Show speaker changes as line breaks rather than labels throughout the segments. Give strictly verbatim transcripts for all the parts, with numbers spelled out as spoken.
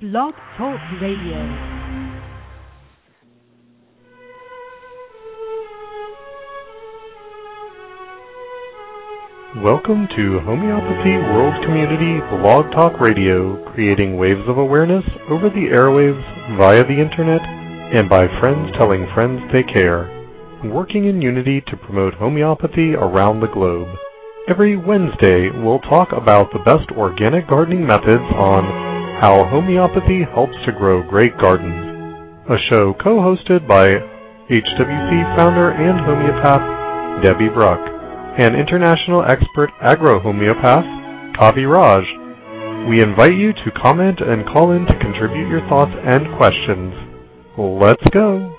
Blog Talk Radio.
Welcome to Homeopathy World Community Blog Talk Radio, creating waves of awareness over the airwaves, via the internet, and by friends telling friends they care, working in unity to promote homeopathy around the globe. Every Wednesday, we'll talk about the best organic gardening methods on how homeopathy helps to grow great gardens, a show co-hosted by H W C founder and homeopath Debbie Bruck, and international expert agro-homeopath, Kavi Raj. We invite you to comment and call in to contribute your thoughts and questions. Let's go.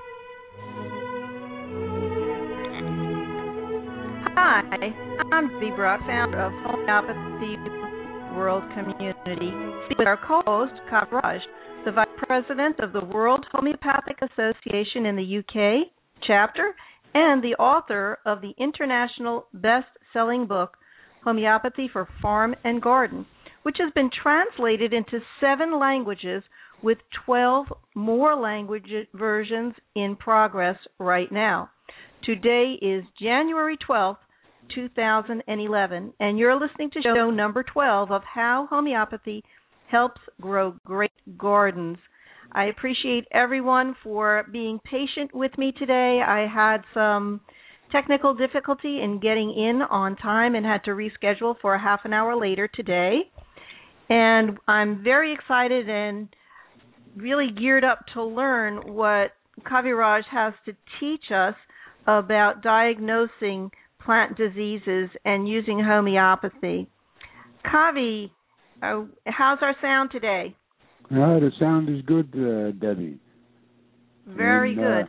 Hi, I'm Debbie Bruck, founder of Homeopathy World Community, with our co-host, Kavi Raj, the Vice President of the World Homeopathic Association in the U K chapter, and the author of the international best-selling book, Homeopathy for Farm and Garden, which has been translated into seven languages with twelve more language versions in progress right now. Today is January twelfth, two thousand eleven, and you're listening to show number twelve of How Homeopathy Helps Grow Great Gardens. I appreciate everyone for being patient with me today. I had some technical difficulty in getting in on time and had to reschedule for a half an hour later today. And I'm very excited and really geared up to learn what Kavi Raj has to teach us about diagnosing plant diseases and using homeopathy. Kavi, uh, how's our sound today?
No, the sound is good, uh, Debbie.
Very and, good. Uh,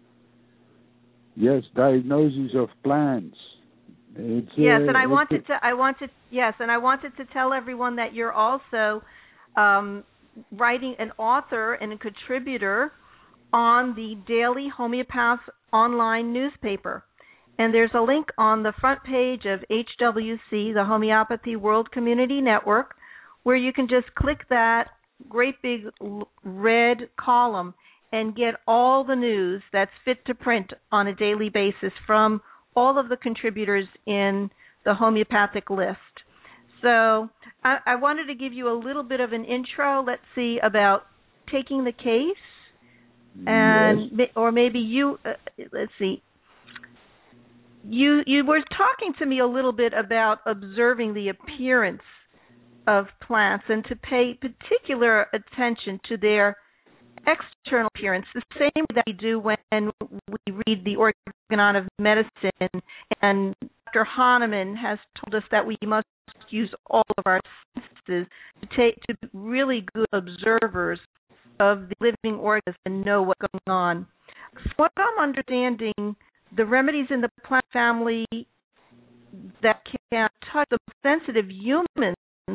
yes, diagnosis of plants. It's,
yes,
uh,
and I wanted to. I wanted. Yes, and I wanted to tell everyone that you're also um, writing, an author and a contributor on the Daily Homeopath online newspaper. And there's a link on the front page of H W C, the Homeopathy World Community Network, where you can just click that great big red column and get all the news that's fit to print on a daily basis from all of the contributors in the homeopathic list. So I, I wanted to give you a little bit of an intro, let's see, about taking the case, and yes. or maybe you, uh, let's see, you you were talking to me a little bit about observing the appearance of plants and to pay particular attention to their external appearance, the same that we do when we read the Organon of Medicine, and Doctor Hahnemann has told us that we must use all of our senses to take to be really good observers of the living organisms and know what's going on. So what I'm understanding, the remedies in the plant family that can touch the sensitive humans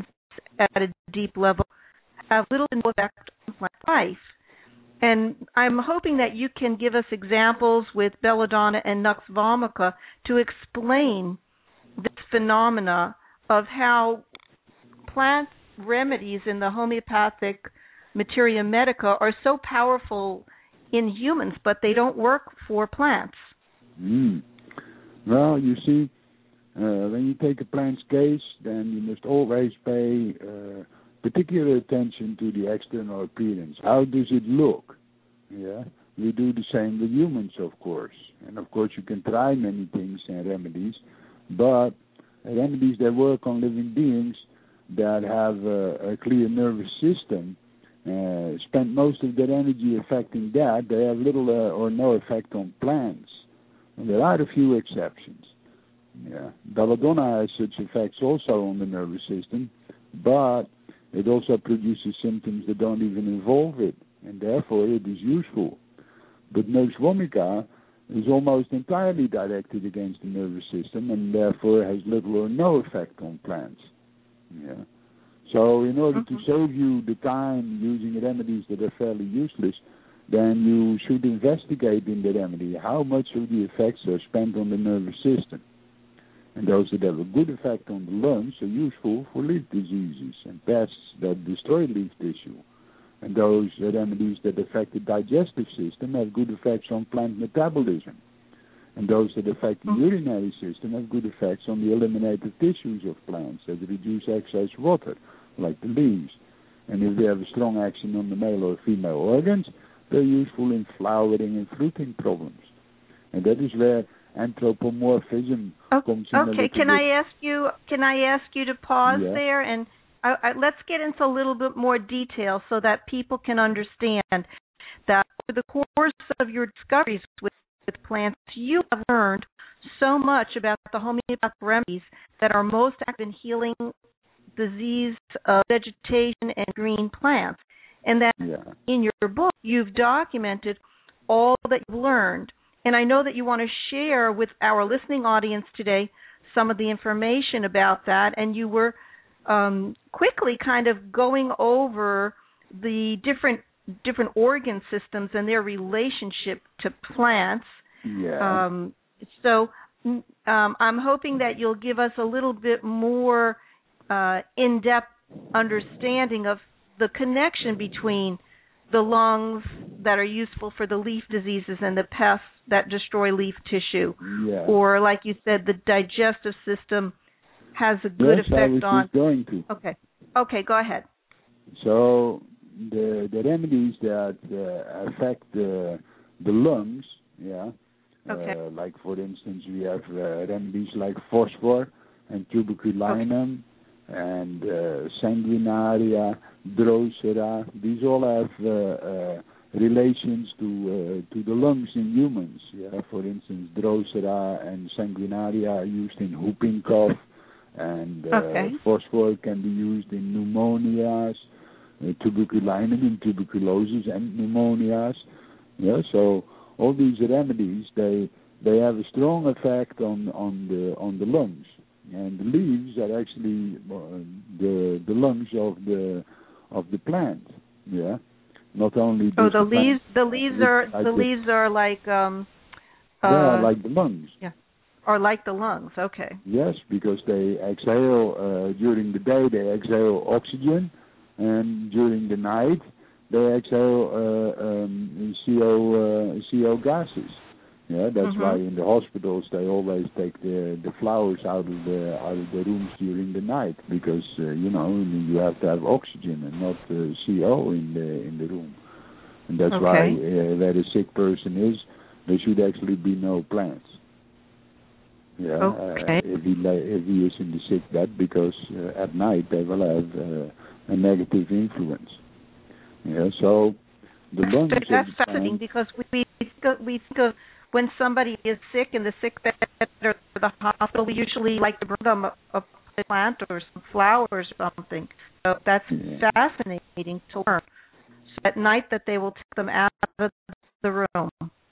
at a deep level have little to no effect on plant life. And I'm hoping that you can give us examples with belladonna and nux vomica to explain this phenomena of how plant remedies in the homeopathic materia medica are so powerful in humans, but they don't work for plants.
Mm. Well, you see, Uh, when you take a plant's case, then you must always pay uh, particular attention to the external appearance. How does it look? Yeah, we do the same with humans, of course. And of course, you can try many things and remedies, but remedies that work on living beings that have a, a clear nervous system uh, spend most of their energy affecting that. They have little uh, or no effect on plants. And there are a few exceptions. Yeah, belladonna has such effects also on the nervous system, but it also produces symptoms that don't even involve it, and therefore it is useful. But nux vomica is almost entirely directed against the nervous system, and therefore has little or no effect on plants. Yeah. So in order to save you the time using remedies that are fairly useless, then you should investigate in the remedy how much of the effects are spent on the nervous system. And those that have a good effect on the lungs are useful for leaf diseases and pests that destroy leaf tissue. And those remedies that affect the digestive system have good effects on plant metabolism. And those that affect the urinary system have good effects on the eliminative tissues of plants that reduce excess water, like the leaves. And if they have a strong action on the male or female organs, they're useful in flowering and fruiting problems. And that is where anthropomorphism
okay,
comes in.
Okay, can I ask you? Can I ask you to pause
yeah.
there and I, I, let's get into a little bit more detail so that people can understand that over the course of your discoveries with, with plants, you have learned so much about the homeopathic remedies that are most active in healing disease of vegetation and green plants, and that
yeah.
in your book you've documented all that you've learned. And I know that you want to share with our listening audience today some of the information about that, and you were um, quickly kind of going over the different different organ systems and their relationship to plants.
Yeah.
Um, so um, I'm hoping that you'll give us a little bit more uh, in-depth understanding of the connection between the lungs that are useful for the leaf diseases and the pests that destroy leaf tissue.
Yeah.
Or, like you said, the digestive system has a good
yes,
effect
I was
on...
just going to.
Okay. Okay, go ahead.
So the the remedies that uh, affect the the lungs, yeah,
okay.
uh, like for instance we have uh, remedies like phosphor and tuberculinum okay. and uh, sanguinaria, drosera. These all have uh, uh, relations to uh, to the lungs in humans. Yeah, for instance, drosera and sanguinaria are used in whooping cough, and uh,
okay.
phosphor can be used in pneumonias. Uh, tuberculinum in tuberculosis and pneumonias. Yeah, so all these remedies they they have a strong effect on on the on the lungs, and the leaves are actually uh, the the lungs of the of the plant. Yeah, not only
oh the,
the
leaves
plant,
the leaves
uh,
are
like
the
the,
leaves are like um uh,
yeah like the lungs.
Yeah, or like the lungs. Okay.
Yes, because they exhale uh, during the day. They exhale oxygen. And during the night, they exhale uh, um, C O uh, C O gases. Yeah, that's
mm-hmm.
why in the hospitals they always take the the flowers out of the out of the rooms during the night, because uh, you know you have to have oxygen and not uh, C O in the in the room. And that's
okay.
why uh, where the sick person is, there should actually be no plants. Yeah,
okay.
uh, if he if he is in the sick bed, because uh, at night they will have. Uh, a negative influence. Yeah, so the lungs.
That's fascinating, because we we think of when somebody is sick in the sick bed or the hospital, we usually like to bring them a, a plant or some flowers or something. So that's
yeah.
fascinating to learn. So at night that they will take them out of the room.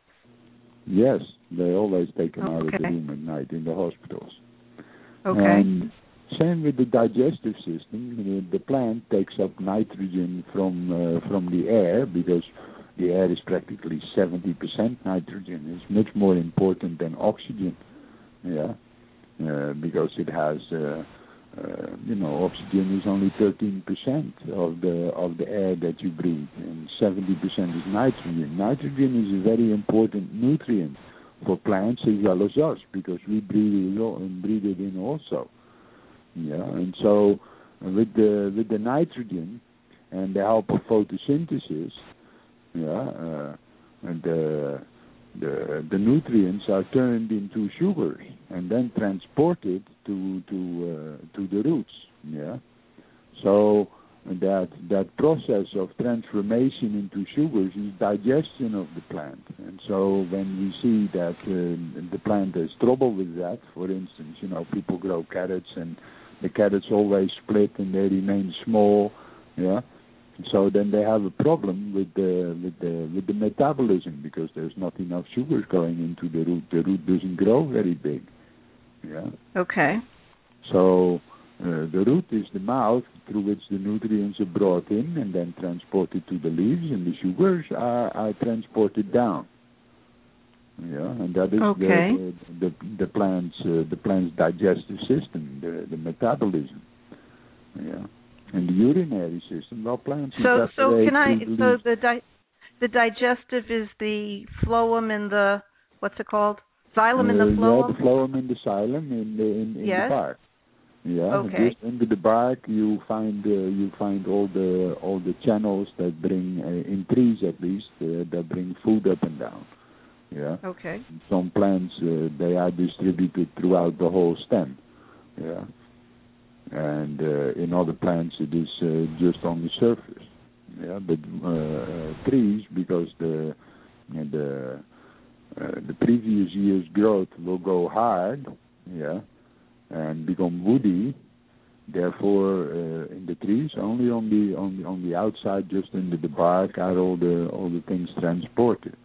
Yes, they always take them
okay.
out of the room at night in the hospitals.
Okay.
And same with the digestive system. The plant takes up nitrogen from uh, from the air, because the air is practically seventy percent nitrogen. It's much more important than oxygen. Yeah, uh, because it has, uh, uh, you know, oxygen is only thirteen percent of the of the air that you breathe, and seventy percent is nitrogen. Nitrogen is a very important nutrient for plants as well as us, because we breathe it and breathe it in also. Yeah, and so with the with the nitrogen and the help of photosynthesis, yeah, uh, and the the the nutrients are turned into sugars and then transported to to uh, to the roots. Yeah, so that that process of transformation into sugars is digestion of the plant. And so when we see that uh, the plant has trouble with that, for instance, you know, people grow carrots and the carrots always split and they remain small, yeah. So then they have a problem with the with the with the metabolism, because there's not enough sugars going into the root. The root doesn't grow very big, yeah.
Okay.
So uh, the root is the mouth through which the nutrients are brought in and then transported to the leaves, and the sugars are, are transported down. Yeah, and that is
okay.
the, the the plant's uh, the plant's digestive system, the the metabolism. Yeah, And the urinary system, well, plants
So, so
evaporate
can I?
through the
So
leaves.
the di- the digestive is the phloem and the what's it called? Xylem and the
Uh,
phloem.
Yeah, the phloem and the xylem in the in, in
Yes.
the bark. Yeah,
Okay.
just under the bark you find uh, you find all the all the channels that bring uh, in trees at least uh, that bring food up and down. Yeah.
Okay.
Some plants uh, they are distributed throughout the whole stem. Yeah. And uh, in other plants it is uh, just on the surface. Yeah, but uh, uh, trees, because the the uh, the previous year's growth will go hard, yeah, and become woody. Therefore, uh, in the trees, only on the on the on the outside, just under the bark, are all the all the things transported.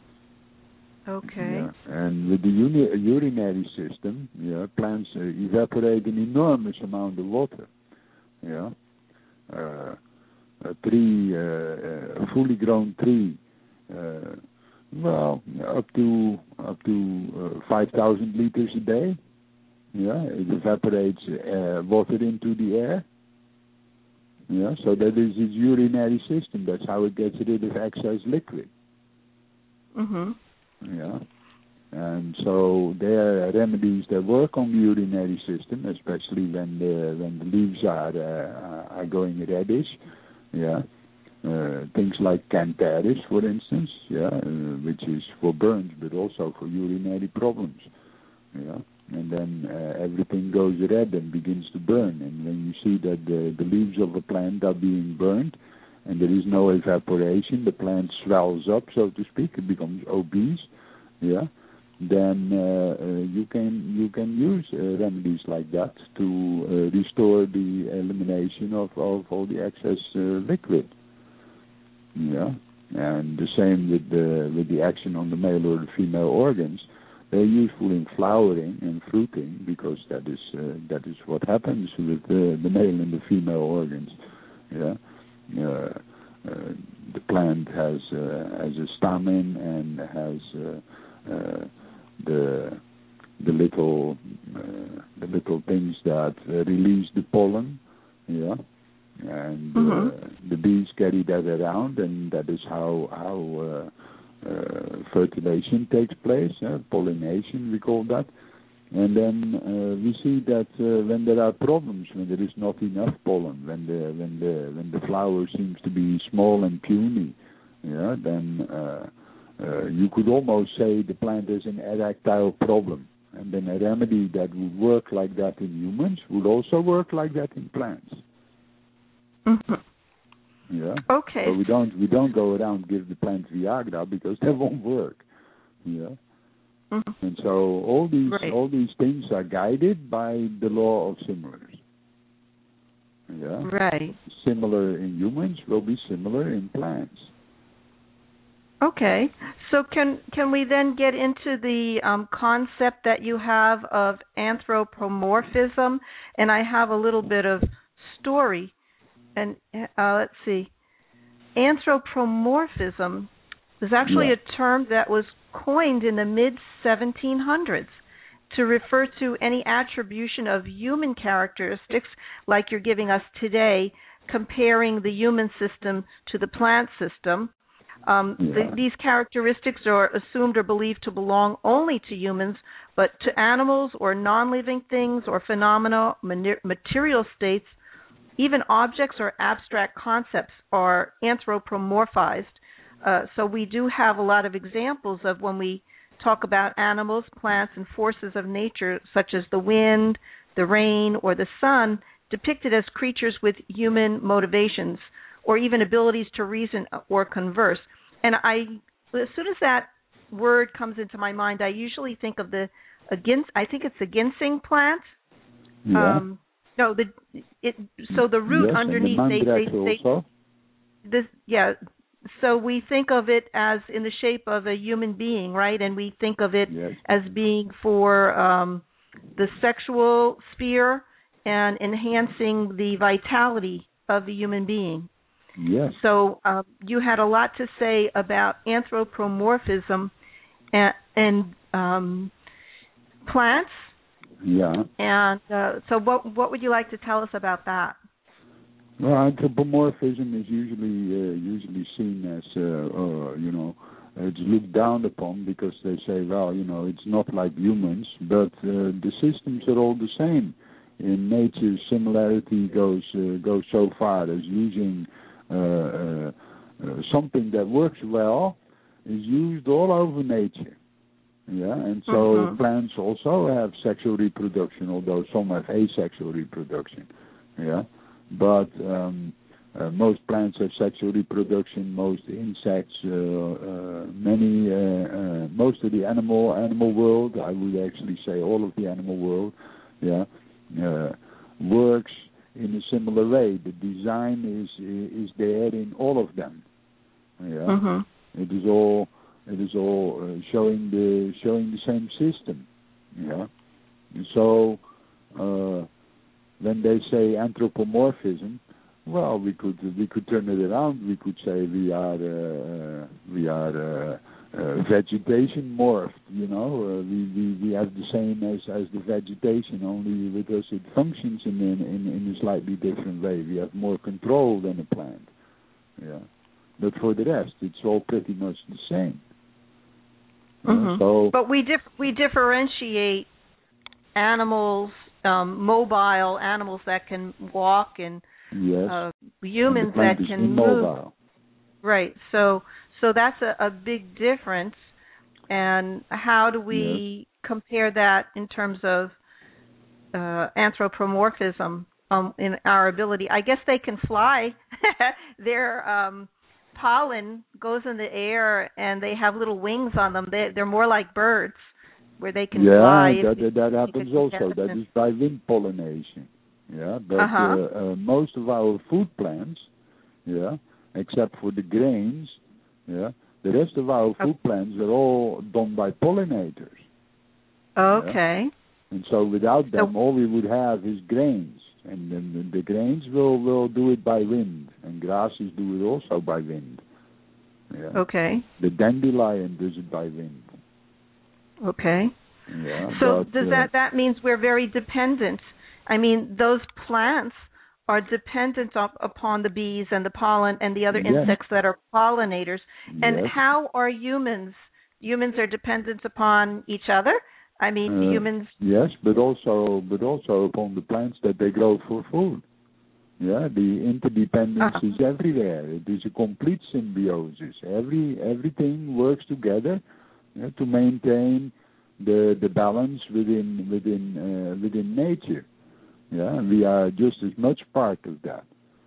Okay.
Yeah. And with the uni- urinary system, yeah, plants uh, evaporate an enormous amount of water. Yeah. Uh, a tree, uh, a fully grown tree, uh, well, up to up to uh, five thousand liters a day. Yeah, it evaporates uh, water into the air. Yeah, so that is its urinary system. That's how it gets rid of excess liquid.
Mhm.
Yeah. And so there are remedies that work on the urinary system, especially when the when the leaves are uh, are going reddish. Yeah, uh, things like Cantaris, for instance. Yeah, uh, which is for burns, but also for urinary problems. Yeah, and then uh, everything goes red and begins to burn. And when you see that the the leaves of a plant are being burned, and there is no evaporation, the plant swells up, so to speak. It becomes obese. Yeah. Then uh, uh, you can you can use uh, remedies like that to uh, restore the elimination of, of all the excess uh, liquid. Yeah, and the same with the with the action on the male or the female organs. They're useful in flowering and fruiting because that is uh, that is what happens with the, the male and the female organs. Yeah, uh, uh, the plant has uh, has a stamen and has uh, uh, the the little uh, the little things that uh, release the pollen, yeah, and
Mhm.
uh, the bees carry that around, and that is how how uh, uh, fertilization takes place, uh, pollination we call that. And then uh, we see that uh, when there are problems, when there is not enough pollen, when the when the when the flower seems to be small and puny, yeah, then uh, Uh, you could almost say the plant is an erectile problem, and then a remedy that would work like that in humans would also work like that in plants.
Mhm.
Yeah.
Okay.
So we don't we don't go around give the plant Viagra because that won't work. Yeah.
Mhm.
And so all these
Right.
all these things are guided by the law of similars. Yeah.
Right.
Similar in humans will be similar in plants.
Okay. So can can we then get into the um, concept that you have of anthropomorphism? And I have a little bit of story. And uh, let's see. Anthropomorphism is actually
Yeah.
a term that was coined in the mid seventeen hundreds to refer to any attribution of human characteristics like you're giving us today, comparing the human system to the plant system. Um,
Yeah.
the, these characteristics are assumed or believed to belong only to humans, but to animals or non-living things or phenomena, mani- material states, even objects or abstract concepts are anthropomorphized. Uh, so we do have a lot of examples of when we talk about animals, plants, and forces of nature, such as the wind, the rain, or the sun, depicted as creatures with human motivations or even abilities to reason or converse. And I, as soon as that word comes into my mind, I usually think of the, a gins, I think it's a ginseng plant.
Yeah.
Um, no, the it. So the root
yes,
underneath,
and the
they, they,
mandrax
they,
also.
this, yeah. So we think of it as in the shape of a human being, right? And we think of it
Yes.
as being for um, the sexual sphere and enhancing the vitality of the human being.
Yes.
So uh, you had a lot to say about anthropomorphism and, and um, plants.
Yeah.
And uh, so what what would you like to tell us about that?
Well, anthropomorphism is usually uh, usually seen as uh, uh, you know it's looked down upon because they say, well, you know, it's not like humans, but uh, the systems are all the same. In nature, similarity goes uh, goes so far as using uh, uh, uh, something that works well is used all over nature. Yeah, and so mm-hmm. plants also have sexual reproduction, although some have asexual reproduction. Yeah, but um, uh, most plants have sexual reproduction. Most insects, uh, uh, many, uh, uh, most of the animal animal world, I would actually say all of the animal world, yeah, uh, works in a similar way. The design is is there in all of them. Yeah, mm-hmm. it is all. It is all uh, showing the showing the same system, yeah. And so uh, when they say anthropomorphism, well, we could we could turn it around. We could say we are uh, we are uh, uh, vegetation morphed. You know, uh, we, we we have the same as, as the vegetation, only with us it functions in in, in a slightly different way. We have more control than a plant, yeah. But for the rest, it's all pretty much the same.
Mm-hmm. So, but we dif- we differentiate animals, um, mobile animals that can walk, and
yes.
uh, humans
and
that can
immobile.
move. Right. So so that's a, a big difference. And how do we yes. compare that in terms of uh, anthropomorphism um, in our ability? I guess they can fly. They're um, pollen goes in the air, and they have little wings on them. They, they're more like birds, where they can
yeah,
fly.
Yeah, that, that happens also. That is by wind pollination. Yeah, but
uh-huh.
uh, uh, most of our food plants, yeah, except for the grains, yeah, the rest of our food okay. plants are all done by pollinators.
Okay.
Yeah? And so without them,
so,
all we would have is grains. And then the grains will, will do it by wind, and grasses do it also by wind. Yeah.
Okay.
The dandelion does it by wind.
Okay.
Yeah.
So
but,
does
uh,
that that means we're very dependent? I mean, those plants are dependent op- upon the bees and the pollen and the other
yes.
insects that are pollinators. And
yes.
how are humans? Humans are dependent upon each other. I mean,
uh,
humans.
Yes, but also, but also upon the plants that they grow for food. Yeah, the interdependence
uh-huh.
is everywhere. It is a complete symbiosis. Every everything works together, yeah, to maintain the the balance within within uh, within nature. Yeah, we are just as much part of that.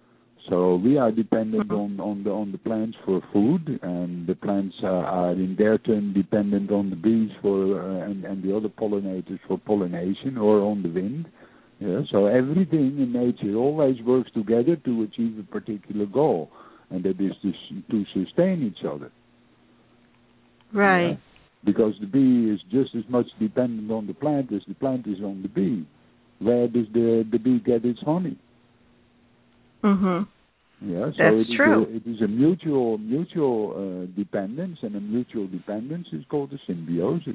So we are dependent mm-hmm. on, on the on the plants for food, and the plants uh, are in their turn dependent on the bees for uh, and, and the other pollinators for pollination, or on the wind. Yeah, so everything in nature always works together to achieve a particular goal, and that is to, to sustain each other.
Right.
Yeah? Because the bee is just as much dependent on the plant as the plant is on the bee. Where does the, the bee get its honey?
Mhm.
Yeah, so
That's
it is
true.
A, it is a mutual mutual uh, dependence, and a mutual dependence is called a symbiosis.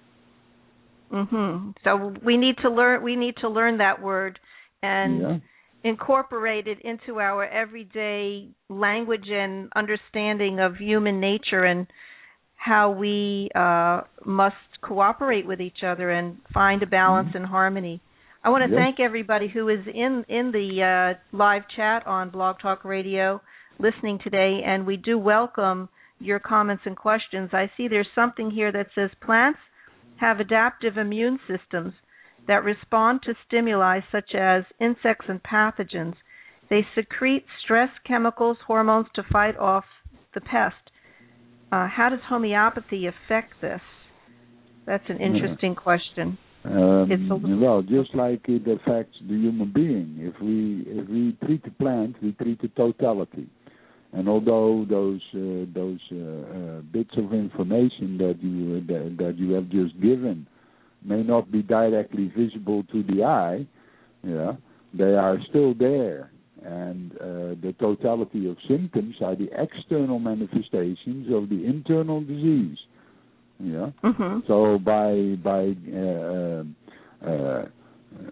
Mhm. So we need to learn. We need to learn that word and
yeah.
incorporate it into our everyday language and understanding of human nature and how we uh, must cooperate with each other and find a balance mm-hmm. and harmony. I want to
yes.
thank everybody who is in, in the uh, live chat on Blog Talk Radio listening today, and we do welcome your comments and questions. I see there's something here that says plants have adaptive immune systems that respond to stimuli such as insects and pathogens. They secrete stress chemicals, hormones to fight off the pest. Uh, how does homeopathy affect this? That's an interesting yeah. question.
Um, well, just like it affects the human being. If we if we treat the plant, we treat the totality. And although those uh, those uh, uh, bits of information that you that, that you have just given may not be directly visible to the eye, yeah, they are still there. And uh, the totality of symptoms are the external manifestations of the internal disease. Yeah.
Mm-hmm.
So by by uh, uh, uh,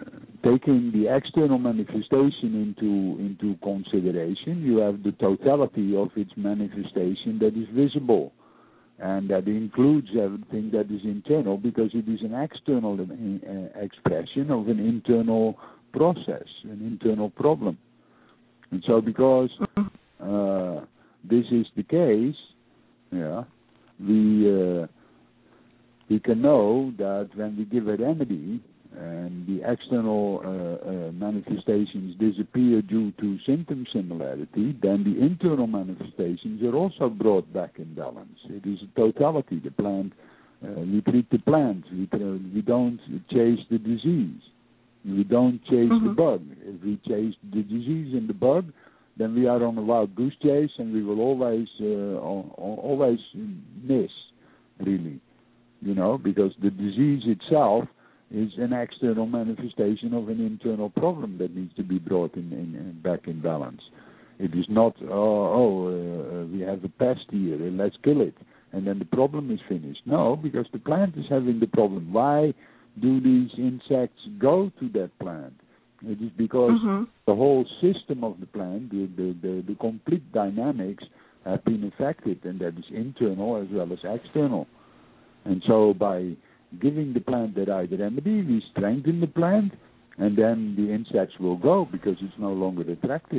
taking the external manifestation into into consideration, you have the totality of its manifestation that is visible, and that includes everything that is internal, because it is an external uh, expression of an internal process, an internal problem. And so because uh, this is the case, yeah, we uh, we can know that when we give a remedy and the external uh, uh, manifestations disappear due to symptom similarity, then the internal manifestations are also brought back in balance. It is a totality. The plant, uh, we treat the plant. We, uh, we don't chase the disease. We don't chase mm-hmm. the bug. If we chase the disease and the bug, then we are on a wild goose chase, and we will always uh, always miss, really, you know, because the disease itself is an external manifestation of an internal problem that needs to be brought in, in, in back in balance. It is not, oh, oh uh, we have a pest here, let's kill it, and then the problem is finished. No, because the plant is having the problem. Why do these insects go to that plant? It is because mm-hmm. the whole system of the plant, the, the, the, the complete dynamics have been affected, and that is internal as well as external. And so by giving the plant the right remedy, we strengthen the plant, and then the insects will go because it's no longer attractive.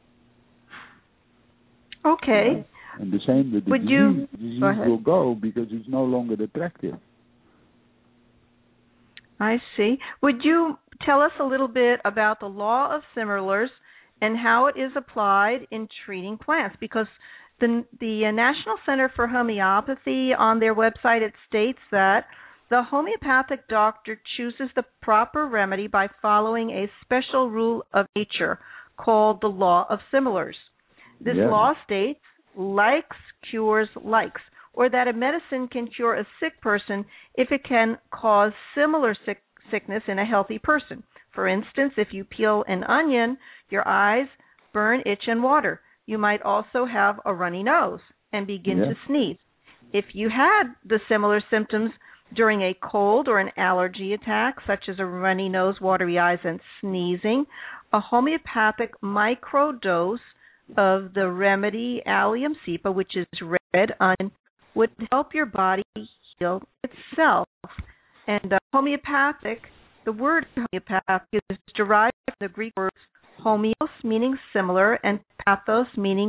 Okay.
Yeah? And the same with the
Would
disease.
you,
The disease
go
will go because it's no longer attractive.
I see. Would you tell us a little bit about the law of similars and how it is applied in treating plants? Because the, the National Center for Homeopathy, on their website, it states that the homeopathic doctor chooses the proper remedy by following a special rule of nature called the law of similars. This yeah. law states, likes cures likes, or that a medicine can cure a sick person if it can cause similar sick, sickness in a healthy person. For instance, if you peel an onion, your eyes burn, itch, and water. You might also have a runny nose and begin yeah. to sneeze. If you had the similar symptoms during a cold or an allergy attack, such as a runny nose, watery eyes, and sneezing, a homeopathic microdose of the remedy Allium cepa, which is red onion, would help your body heal itself. And uh, homeopathic, the word homeopathic is derived from the Greek words homeos, meaning similar, and pathos, meaning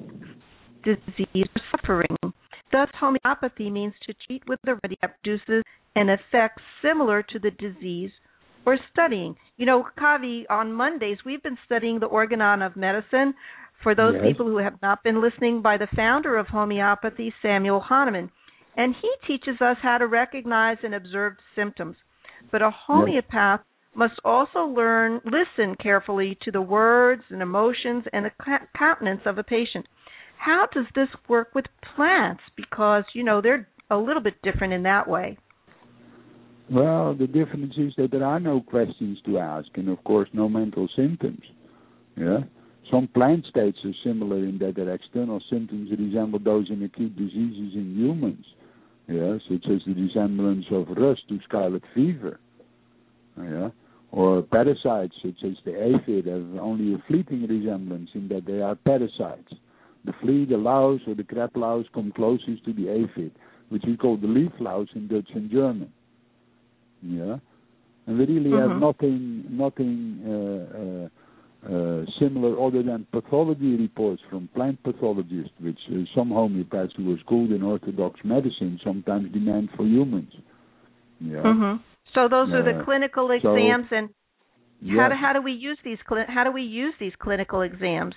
disease or suffering. Thus, homeopathy means to treat with a remedy that produces an effect similar to the disease or studying. You know, Kavi, on Mondays, we've been studying the organon of medicine. For those yes. people who have not been listening, by the founder of homeopathy, Samuel Hahnemann. And he teaches us how to recognize and observe symptoms. But a homeopath yes. must also learn, listen carefully to the words and emotions and the countenance of a patient. How does this work with plants? Because, you know, they're a little bit different in that way.
Well, the difference is that there are no questions to ask and, of course, no mental symptoms. Yeah. Some plant states are similar in that their external symptoms resemble those in acute diseases in humans, yeah, such as the resemblance of rust to scarlet fever, yeah, or parasites such as the aphid have only a fleeting resemblance in that they are parasites. The flea, the louse, or the crab louse come closest to the aphid, which we call the leaf louse in Dutch and German, yeah, and we really mm-hmm. have nothing, nothing. Uh, uh, Uh, similar other than pathology reports from plant pathologists, which uh, some homeopaths who are schooled in orthodox medicine sometimes demand for humans. Yeah.
Mm-hmm. So those uh, are the clinical exams,
so,
and
yeah.
how do how do we use these cli- how do we use these clinical exams?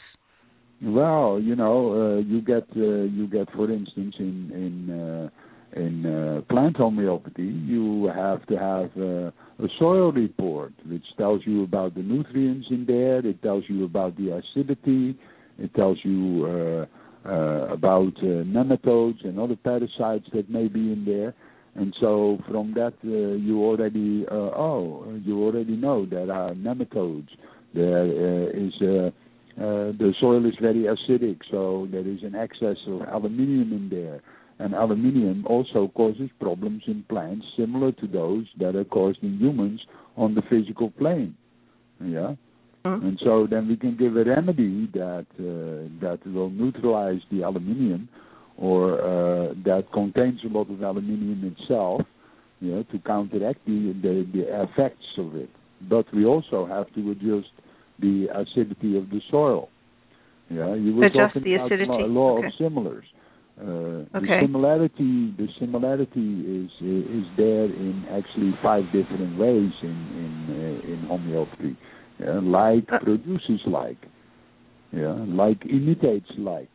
Well, you know, uh, you get uh, you get, for instance, in in uh, in uh, plant homeopathy, you have to have uh, a soil report, which tells you about the nutrients in there. It tells you about the acidity. It tells you uh, uh, about uh, nematodes and other parasites that may be in there. And so from that, uh, you already uh, oh, you already know there are nematodes. There uh, is uh, uh, the soil is very acidic, so there is an excess of aluminium in there. And aluminium also causes problems in plants similar to those that are caused in humans on the physical plane. Yeah.
Mm-hmm.
And so then we can give a remedy that uh, that will neutralize the aluminium, or uh, that contains a lot of aluminium itself, you know, to counteract the, the the effects of it. But we also have to adjust the acidity of the soil. Yeah, you were
adjust
talking
the
about
acidity.
law, law
okay.
of similars. Uh,
okay.
The similarity, the similarity is is there in actually five different ways in in uh, in homeopathy. Yeah, like
Uh,
produces like, yeah, like imitates like,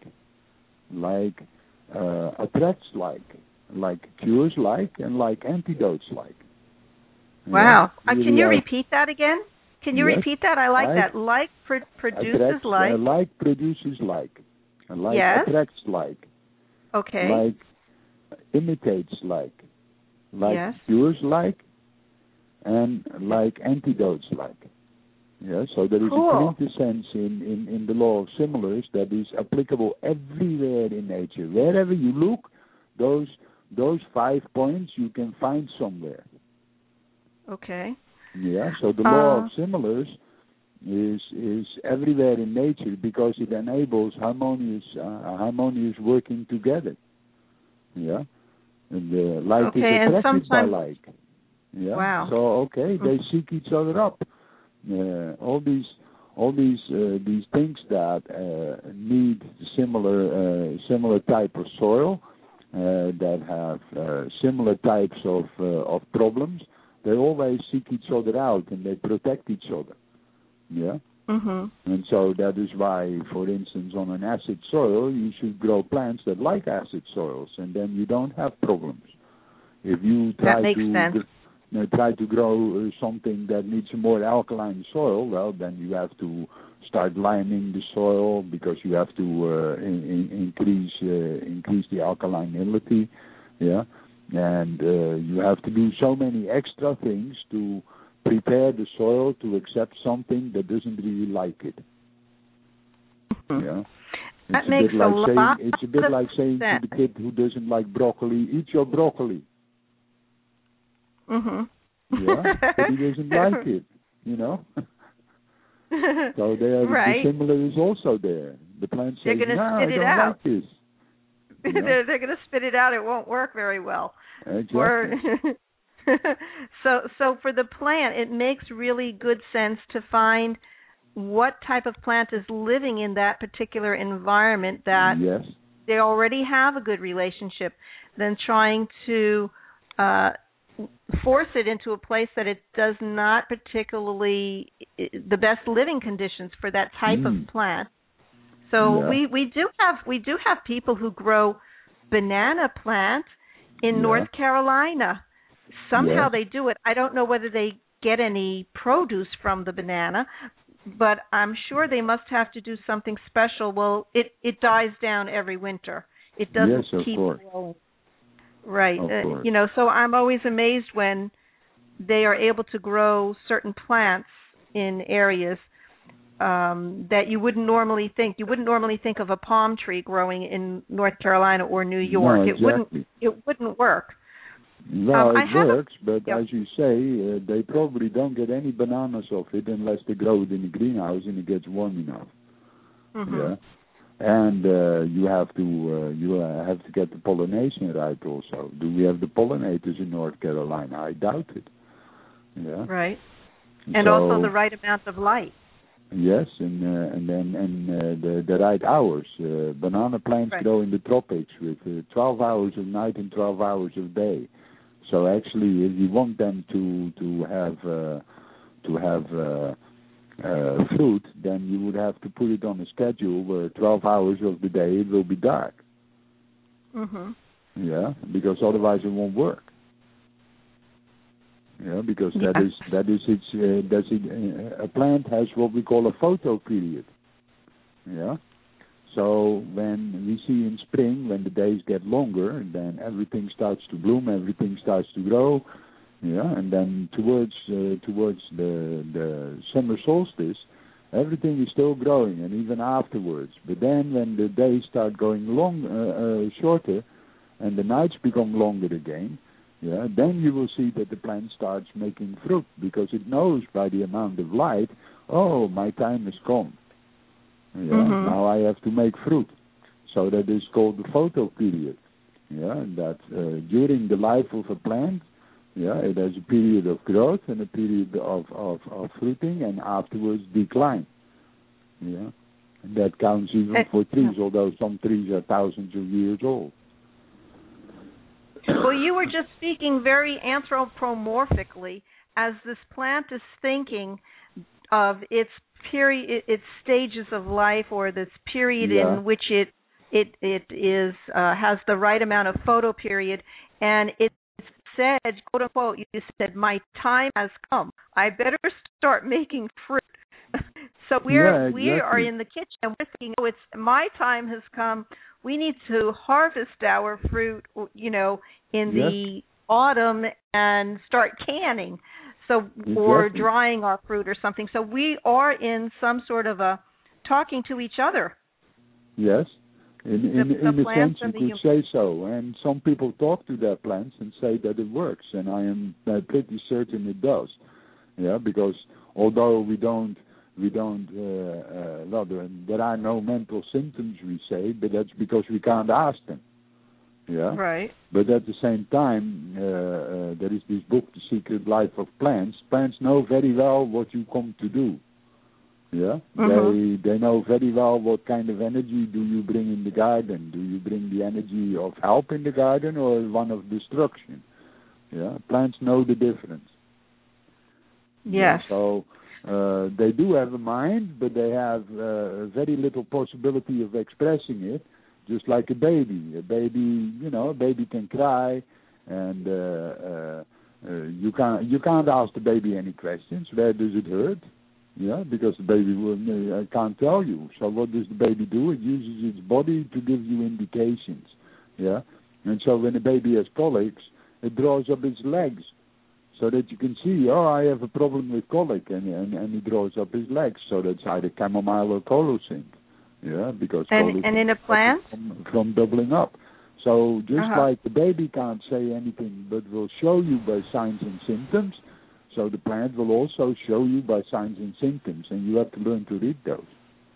like uh, attracts like, like cures like, and like antidotes like.
wow.
Yeah,
Uh, can you repeat that again? Can you
yes,
repeat that? I like,
like
that. Like pr- produces
attracts,
like.
Uh, like produces like, like
yes.
attracts like,
okay.
like imitates like, like
yes.
cures like, and like antidotes like. Yeah, so there is
cool.
a quintessence in, in, in the law of similars that is applicable everywhere in nature. Wherever you look, those those five points you can find somewhere.
Okay.
Yeah, so the
uh,
law of similars is is everywhere in nature because it enables harmonious uh, harmonious working together. Yeah, and uh, like
okay,
is attracted
and sometimes,
by like. Yeah.
Wow.
So okay, they seek each other up. Uh, all these, all these, uh, these things that uh, need similar, uh, similar type of soil, uh, that have uh, similar types of uh, of problems. They always seek each other out and they protect each other. Yeah.
Mhm.
And so that is why, for instance, on an acid soil, you should grow plants that like acid soils, and then you don't have problems. If you try
that makes
to
sense.
You know, try to grow uh, something that needs a more alkaline soil, well, then you have to start liming the soil because you have to uh, in, in, increase uh, increase the alkalinity, yeah, and uh, you have to do so many extra things to prepare the soil to accept something that doesn't really like it.
Mm-hmm.
Yeah,
that
it's a
makes
bit like
a
saying
lot
it's a bit like saying
sense.
to the kid who doesn't like broccoli, eat your broccoli.
Mhm.
Yeah, but he doesn't like it, you know. So there,
right.
the similar is also there. The plant says,
They're going to
"No,
spit
I
it
don't
out.
like this." You know?
they're they're going to spit it out. It won't work very well.
Exactly.
Or so so for the plant, it makes really good sense to find what type of plant is living in that particular environment that
yes.
they already have a good relationship, than trying to uh, force it into a place that it does not particularly the best living conditions for that type
mm.
of plant. So
yeah.
we, we do have we do have people who grow banana plants in
yeah.
North Carolina. Somehow
yes.
they do it. I don't know whether they get any produce from the banana, but I'm sure they must have to do something special. Well, it, it dies down every winter. It doesn't
yes,
keep
course.
growing. Right.
Of
Uh,
course.
you know, so I'm always amazed when they are able to grow certain plants in areas um, that you wouldn't normally think. You wouldn't normally think of a palm tree growing in North Carolina or New York.
No,
It
exactly.
wouldn't. It wouldn't work.
Well,
um,
it
I
works, a,
yep.
but as you say, uh, they probably don't get any bananas off it unless they grow it in the greenhouse and it gets warm enough.
Mm-hmm.
Yeah. And uh, you have to uh, you uh, have to get the pollination right also. Do we have the pollinators in North Carolina? I doubt it. Yeah.
Right. And
so,
also the right amount of light.
Yes, and uh, and then and uh, the the right hours. Uh, banana plants
right.
grow in the tropics with uh, twelve hours of night and twelve hours of day. So actually, if you want them to to have uh, to have uh, Uh, fruit, then you would have to put it on a schedule where twelve hours of the day it will be dark.
Mm-hmm.
Yeah, because otherwise it won't work. Yeah, because
yeah.
that is that is its uh, that's it, uh, a plant has what we call a photo period. Yeah. So when we see in spring, when the days get longer, then everything starts to bloom, everything starts to grow. Yeah, and then towards uh, towards the the summer solstice, everything is still growing, and even afterwards. But then, when the days start going long, uh, uh, shorter, and the nights become longer again, yeah, then you will see that the plant starts making fruit because it knows by the amount of light, oh, my time has come. Yeah, mm-hmm. Now I have to make fruit. So that is called the photoperiod. Yeah, and that uh, during the life of a plant, yeah, it has a period of growth and a period of, of, of fruiting and afterwards decline. Yeah, and that counts even uh, for trees, yeah. Although some trees are thousands of years old.
Well, you were just speaking very anthropomorphically as this plant is thinking of its period, its stages of life, or this period yeah. in which it it it is uh, has the right amount of photoperiod, and it said, quote unquote, you said, "My time has come. I better start making fruit." So we're
yeah, exactly.
we are in the kitchen, and we're thinking, "Oh, it's my time has come. We need to harvest our fruit, you know, in
yes.
the autumn and start canning." So,
exactly.
or drying our fruit or something. So we are in some sort of a talking to each other.
Yes, in in,
the,
in
the
a sense you could
hum-
say so. And some people talk to their plants and say that it works, and I am uh, pretty certain it does. Yeah, because although we don't we don't uh, uh, well, there, there are no mental symptoms, we say, but that's because we can't ask them. Yeah.
Right.
But at the same time, uh, uh, there is this book, The Secret Life of Plants. Plants know very well what you come to do. Yeah. Mm-hmm. They they know very well what kind of energy do you bring in the garden. Do you bring the energy of help in the garden or one of destruction? Yeah. Plants know the difference.
Yes.
Yeah, so uh, they do have a mind, but they have uh, very little possibility of expressing it. Just like a baby. A baby, you know, a baby can cry, and uh, uh, uh, you can't you can't ask the baby any questions. Where does it hurt? Yeah, because the baby will uh, can't tell you. So what does the baby do? It uses its body to give you indications. Yeah, and so when a baby has colics, it draws up its legs so that you can see. Oh, I have a problem with colic, and and, and it draws up his legs. So that's either chamomile or colocynth. Yeah, because
and, and in a plant
from, from doubling up. So just uh-huh. like the baby can't say anything, but will show you by signs and symptoms, so the plant will also show you by signs and symptoms, and you have to learn to read those.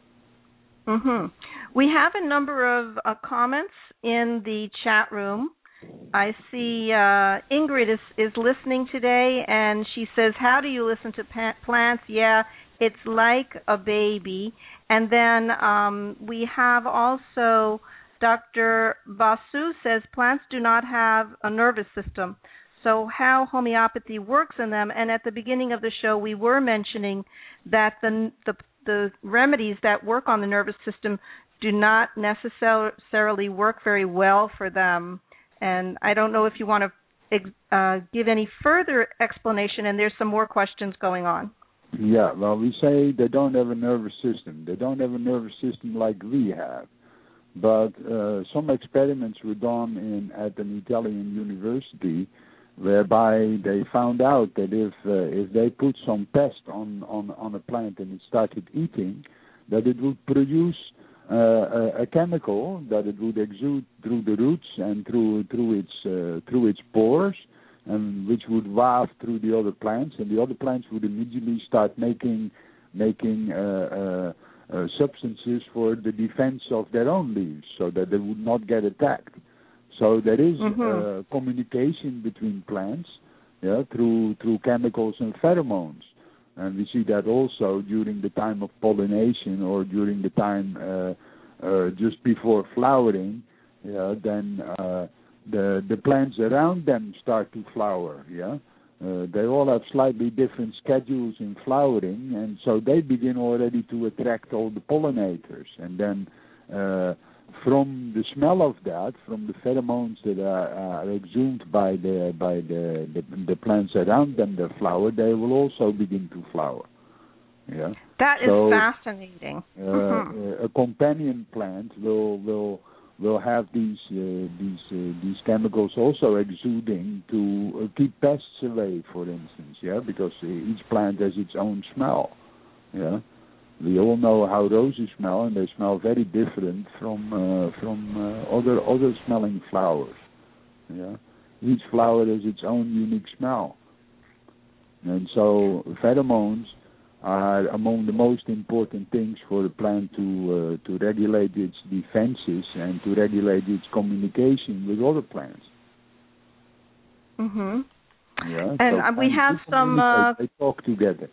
Mm-hmm. We have a number of uh, comments in the chat room. I see uh, Ingrid is, is listening today, and she says, "How do you listen to pa- plants?" Yeah, it's like a baby. And then um, we have also Doctor Basu says plants do not have a nervous system. So how homeopathy works in them. And at the beginning of the show, we were mentioning that the the, the remedies that work on the nervous system do not necessarily work very well for them. And I don't know if you want to uh, give any further explanation, and there's some more questions going on.
Yeah, well, we say they don't have a nervous system. They don't have a nervous system like we have. But uh, some experiments were done in at an Italian university whereby they found out that if uh, if they put some pest on, on, on a plant and it started eating, that it would produce uh, a, a chemical that it would exude through the roots and through through its uh, through its pores, and which would waft through the other plants, and the other plants would immediately start making making uh, uh, uh, substances for the defense of their own leaves, so that they would not get attacked. So there is mm-hmm. uh, communication between plants, yeah, through through chemicals and pheromones, and we see that also during the time of pollination or during the time uh, uh, just before flowering. Yeah, then. Uh, The, the plants around them start to flower, yeah. Uh, they all have slightly different schedules in flowering, and so they begin already to attract all the pollinators. And then uh, from the smell of that, from the pheromones that are, are exhumed by the by the, the the plants around them that flower, they will also begin to flower. Yeah.
That is
so,
fascinating.
Uh,
mm-hmm.
A companion plant will will. will have these uh, these uh, these chemicals also exuding to uh, keep pests away, for instance, yeah, because uh, each plant has its own smell, yeah. We all know how roses smell, and they smell very different from uh, from uh, other other smelling flowers, yeah. each flower has its own unique smell. And so pheromones are among the most important things for a plant to uh, to regulate its defenses and to regulate its communication with other plants.
Mhm.
Yeah.
And
so
uh, we have some. Uh,
they talk together.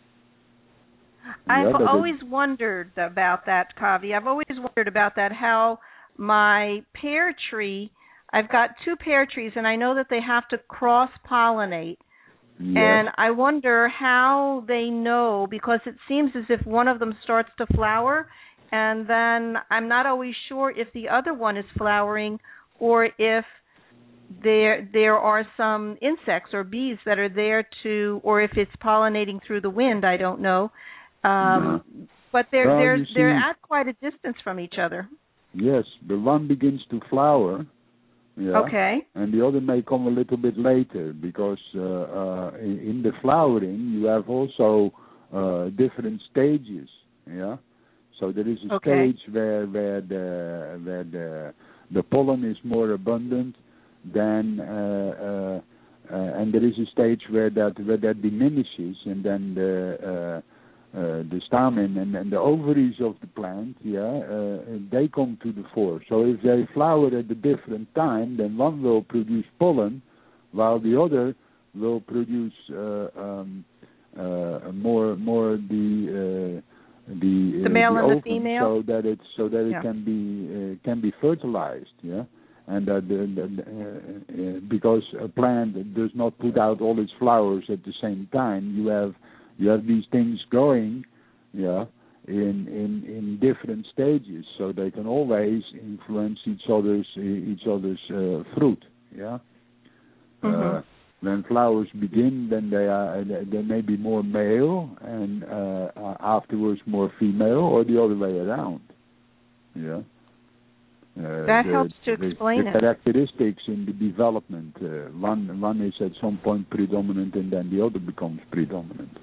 I've
yeah,
always wondered about that, Kavi. I've always wondered about that. How my pear tree, I've got two pear trees, and I know that they have to cross pollinate.
Yes.
And I wonder how they know, because it seems as if one of them starts to flower, and then I'm not always sure if the other one is flowering or if there there are some insects or bees that are there to, or if it's pollinating through the wind. I don't know. Um,
yeah.
But they're
well,
they're
see,
they're at quite a distance from each other.
Yes, the one begins to flower. Yeah.
Okay.
And the other may come a little bit later because uh, uh, in, in the flowering you have also uh, different stages. Yeah. So there is a
okay.
stage where where the where the the pollen is more abundant than uh, uh, uh, and there is a stage where that where that diminishes, and then the uh, Uh, the stamen and, and the ovaries of the plant, yeah, uh, they come to the fore. So if they flower at a different time, then one will produce pollen, while the other will produce uh, um, uh, more more the uh, the,
the
uh,
male
the
and
ovum,
the female,
so that it so that
yeah.
it can be uh, can be fertilized, yeah. And uh, the, the, uh, uh, because a plant does not put out all its flowers at the same time, you have You have these things going, yeah, in in in different stages, so they can always influence each other's each other's uh, fruit, yeah.
Mm-hmm.
Uh, when flowers begin, then they are they may be more male, and uh, afterwards more female, or the other way around, yeah. Uh,
that
the,
helps to
the,
explain
the
it.
characteristics in the development. Uh, one one is at some point predominant, and then the other becomes predominant.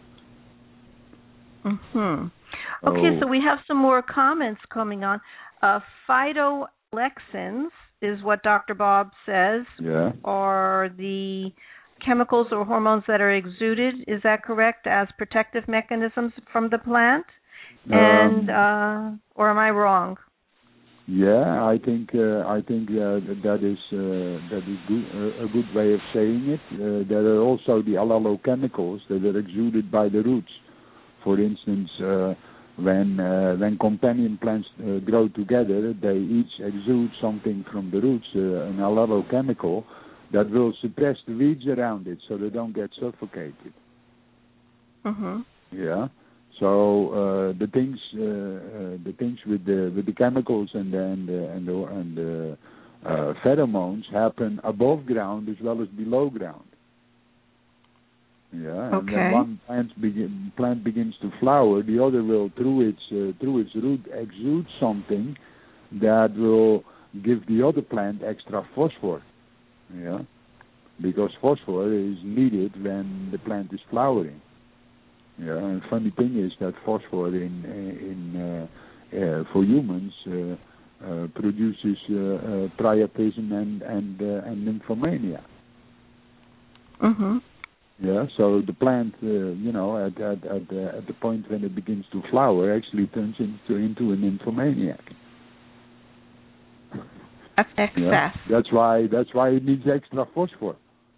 Mm-hmm. Okay,
oh.
so we have some more comments coming on. Uh, phytolexins is what Doctor Bob says
yeah.
are the chemicals or hormones that are exuded, is that correct, as protective mechanisms from the plant?
Um,
and uh, or am I wrong?
Yeah, I think uh, I think uh, that is uh, that is good, uh, a good way of saying it. Uh, there are also the allelochemicals that are exuded by the roots. For instance, uh, when uh, when companion plants uh, grow together, they each exude something from the roots, uh, an allelochemical that will suppress the weeds around it, so they don't get suffocated.
Mm-hmm.
Yeah. So uh, the things uh, uh, the things with the with the chemicals and the and the and the, and the uh, pheromones happen above ground as well as below ground. Yeah, and
okay.
when one plant, begin, plant begins to flower, the other will, through its uh, through its root, exude something that will give the other plant extra phosphor. Yeah, because phosphor is needed when the plant is flowering. Yeah, and the funny thing is that phosphor in in uh, uh, for humans uh, uh, produces uh, uh, priapism and and uh, and nymphomania.
Mm-hmm.
Yeah, so the plant, uh, you know, at at at the, at the point when it begins to flower, actually turns into into an nymphomaniac.
Excess.
Yeah? That's why that's why it needs extra phosphor.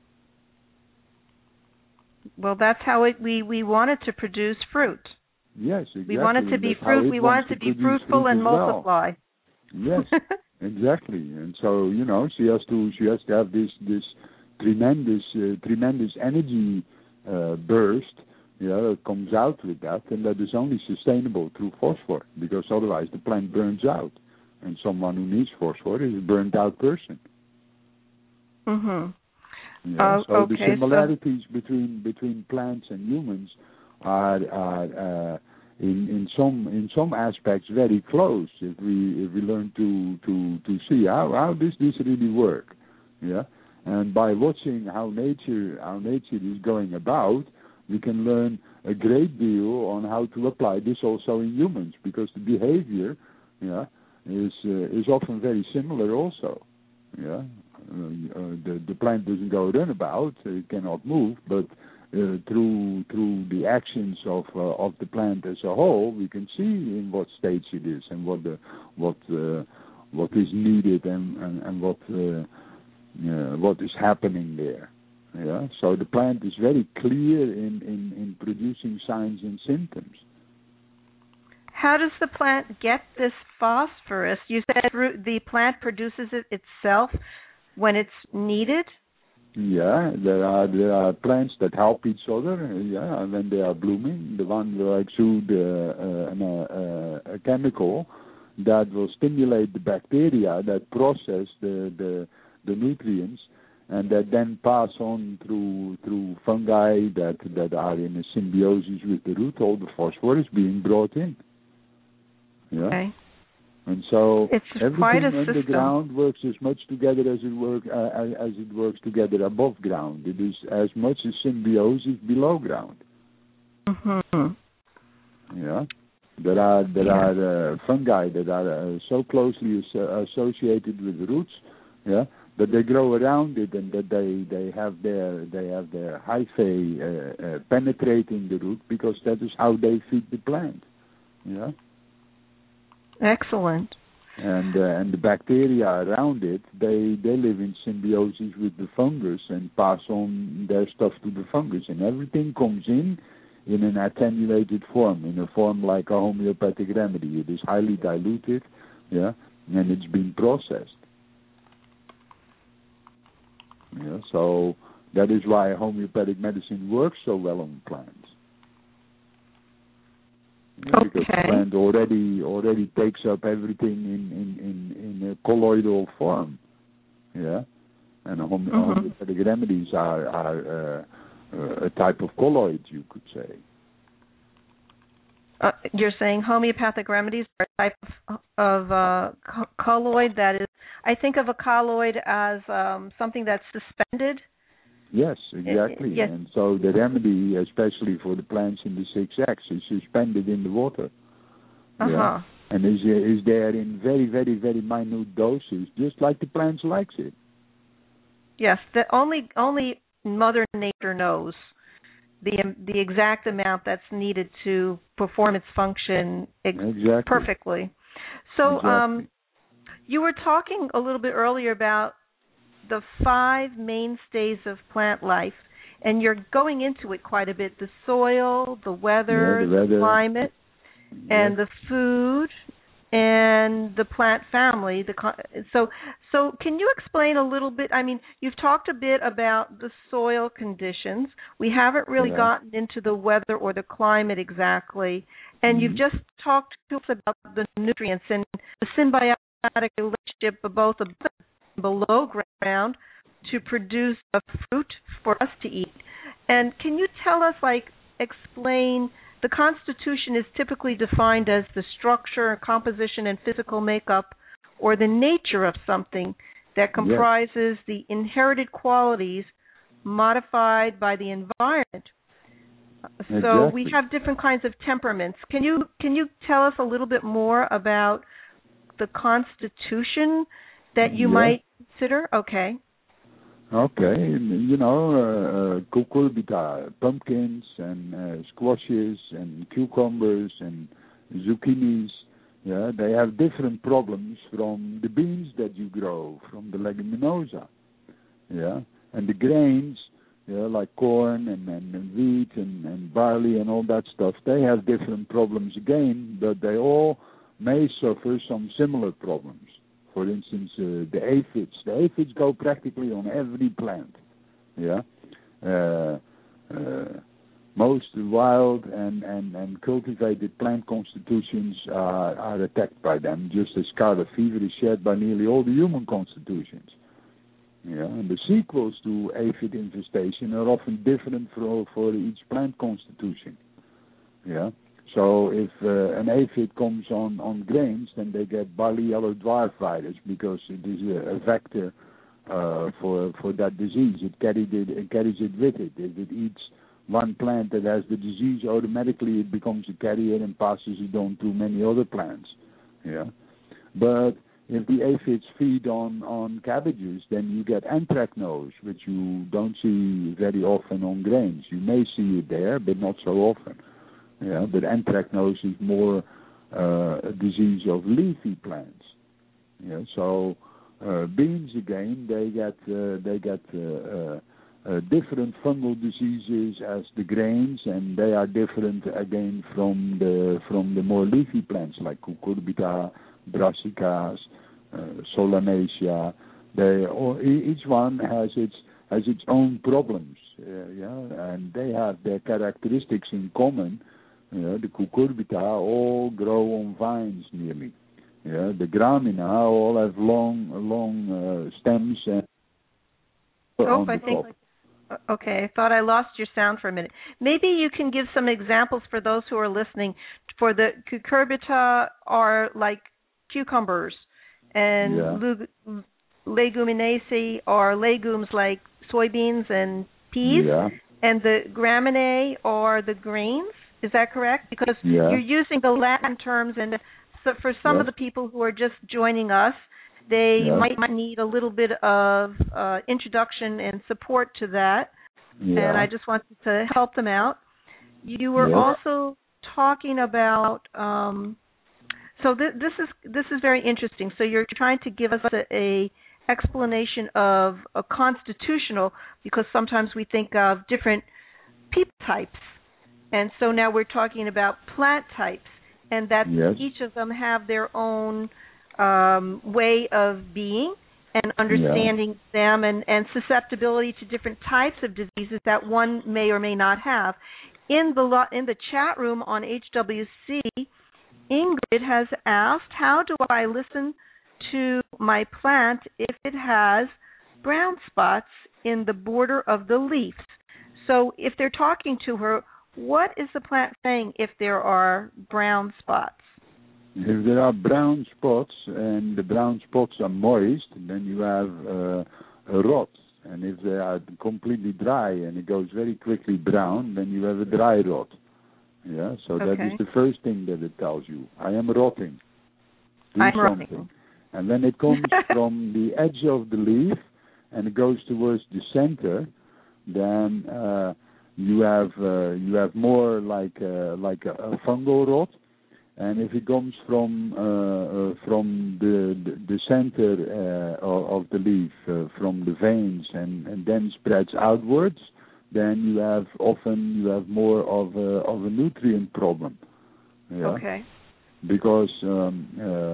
Well, that's how it, we we want it to produce fruit.
Yes, exactly.
We want it to be
that's
fruit. We want it to, to be fruitful and multiply.
Well. Yes, exactly. And so, you know, she has to she has to have this this. tremendous uh, tremendous energy uh, burst, you know, that comes out with that, and that is only sustainable through phosphor, because otherwise the plant burns out, and someone who needs phosphor is a burnt out person.
Mm-hmm.
Yeah,
uh,
so
okay,
the similarities
so...
between between plants and humans are are uh, in in some in some aspects very close if we if we learn to to to see how how does this really work. Yeah. And by watching how nature how nature is going about, we can learn a great deal on how to apply this also in humans, because the behavior, yeah, is uh, is often very similar also. Yeah, uh, the the plant doesn't go runabout; it cannot move. But uh, through through the actions of uh, of the plant as a whole, we can see in what stage it is and what the what uh, what is needed and and, and what uh, uh, what is happening there. Yeah. So the plant is very clear in, in, in producing signs and symptoms.
How does the plant get this phosphorus? You said the plant produces it itself when it's needed?
Yeah, there are there are plants that help each other. Yeah, when they are blooming, the one will exude uh, uh, an, uh, a chemical that will stimulate the bacteria that process the the, the nutrients, and that then pass on through through fungi that that are in a symbiosis with the root. All the phosphorus being brought in. Yeah.
Okay.
And so
it's
everything
quite a
underground
system.
works as much together as it work uh, as it works together above ground. It is as much a symbiosis below ground.
Mm-hmm.
Yeah, there are there
yeah.
are uh, fungi that are uh, so closely as, associated with the roots. Yeah, that they grow around it and that they, they have their they have their hyphae uh, uh, penetrating the root because that is how they feed the plant. Yeah.
Excellent.
And uh, and the bacteria around it, they they live in symbiosis with the fungus and pass on their stuff to the fungus, and everything comes in in an attenuated form, in a form like a homeopathic remedy. It is highly diluted, yeah, and it's been processed. Yeah, so that is why homeopathic medicine works so well on plants. Yeah,
okay.
Because the plant already already takes up everything in, in, in, in a colloidal form, yeah, and home, mm-hmm. homeopathic remedies are are uh, uh, a type of colloid, you could say.
Uh, you're saying homeopathic remedies are a type of, of uh, colloid that is. I think of a colloid as um, something that's suspended.
Yes, exactly.
Yes.
And so the remedy, especially for the plants in the six X, is suspended in the water.
Uh-huh.
Yeah. And is is there in very, very, very minute doses, just like the plants likes it.
Yes, the only only Mother Nature knows the the exact amount that's needed to perform its function ex-
exactly.
perfectly. So,
exactly.
um, you were talking a little bit earlier about the five mainstays of plant life, and you're going into it quite a bit: the soil, the weather,
yeah, the, weather.
the climate,
yeah.
and the food, and the plant family. The so so can you explain a little bit? I mean, you've talked a bit about the soil conditions. We haven't really
yeah.
gotten into the weather or the climate exactly, and mm-hmm. you've just talked to us about the nutrients and the symbiotic relationship of both above and below ground to produce a fruit for us to eat. And can you tell us, like, explain? The Constitution is typically defined as the structure, composition, and physical makeup, or the nature of something that comprises yes. the inherited qualities modified by the environment.
Exactly.
So we have different kinds of temperaments. Can you can you tell us a little bit more about the Constitution that you
yes.
might consider? Okay.
Okay, you know, uh, uh, cucurbita, pumpkins and uh, squashes and cucumbers and zucchinis, yeah, they have different problems from the beans that you grow, from the leguminosa, yeah, and the grains, yeah, like corn and, and, and wheat and, and barley and all that stuff, they have different problems again, but they all may suffer some similar problems. For instance, uh, the aphids. The aphids go practically on every plant. Yeah, uh, uh, most wild and, and, and cultivated plant constitutions are, are attacked by them, just as scarlet fever is shared by nearly all the human constitutions. Yeah, and the sequels to aphid infestation are often different for for each plant constitution. Yeah. So if uh, an aphid comes on, on grains, then they get barley yellow dwarf virus because it is a, a vector uh, for for that disease. It carries it, it carries it with it. If it eats one plant that has the disease, automatically it becomes a carrier and passes it on to many other plants. Yeah, but if the aphids feed on, on cabbages, then you get anthracnose, which you don't see very often on grains. You may see it there, but not so often. Yeah, but anthracnose is more uh, a disease of leafy plants. Yeah, so uh, beans again, they get uh, they get uh, uh, uh, different fungal diseases as the grains, and they are different again from the from the more leafy plants like cucurbita, brassicas, uh, solanaceae. They all, each one has its has its own problems. Uh, yeah, and they have their characteristics in common. Yeah, the cucurbita all grow on vines nearly. Yeah, the gramina all have long, long uh, stems and
oh,
on
I
the
think.
top.
Okay, I thought I lost your sound for a minute. Maybe you can give some examples for those who are listening. For the cucurbita are like cucumbers, and
Yeah.
leg- leguminaceae are legumes like soybeans and peas,
Yeah.
and the graminae are the grains. Is that correct? Because
Yeah.
you're using the Latin terms, and so for some
Yes.
of the people who are just joining us, they
Yes.
might, might need a little bit of uh, introduction and support to that.
Yeah.
And I just wanted to help them out. You were
Yes.
also talking about. Um, so th- this is this is very interesting. So you're trying to give us a, a explanation of a constitutional, because sometimes we think of different people types. And so now we're talking about plant types, and that
Yes.
each of them have their own um, way of being and understanding yeah. them, and, and susceptibility to different types of diseases that one may or may not have. In the lo- in the chat room on H W C, Ingrid has asked, how do I listen to my plant if it has brown spots in the border of the leaves? So if they're talking to her, what is the plant saying if there are brown spots?
If there are brown spots and the brown spots are moist, then you have uh, a rot. And if they are completely dry and it goes very quickly brown, then you have a dry rot. Yeah, so
okay.
that is the first thing that it tells you. I am rotting. Do
I'm
something.
rotting.
And then it comes from the edge of the leaf and it goes towards the center, then uh, you have uh, you have more like uh, like a, a fungal rot. And if it comes from uh, uh, from the the, the center uh, of, of the leaf, uh, from the veins, and, and then spreads outwards, then you have often you have more of a of a nutrient problem. Yeah?
Okay.
Because um,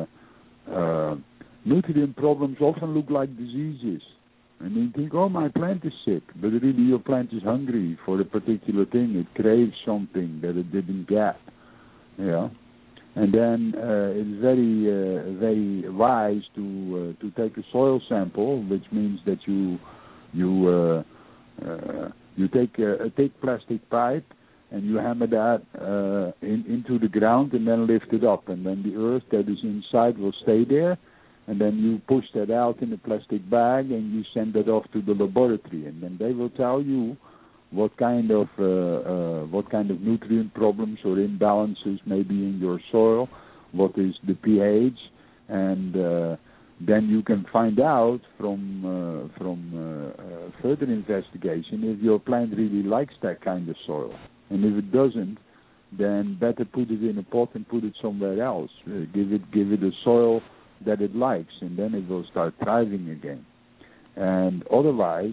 uh, uh, nutrient problems often look like diseases. And you think, oh, my plant is sick. But really your plant is hungry for a particular thing. It craves something that it didn't get. Yeah. And then uh, it's very, uh, very wise to uh, to take a soil sample, which means that you you uh, uh, you take a, a thick plastic pipe and you hammer that uh, in, into the ground and then lift it up, and then the earth that is inside will stay there. And then you push that out in a plastic bag and you send it off to the laboratory, and then they will tell you what kind of uh, uh, what kind of nutrient problems or imbalances may be in your soil, what is the pH, and uh, then you can find out from uh, from uh, uh, further investigation if your plant really likes that kind of soil, and if it doesn't, then better put it in a pot and put it somewhere else. Uh, give it give it a soil that it likes, and then it will start thriving again. And otherwise,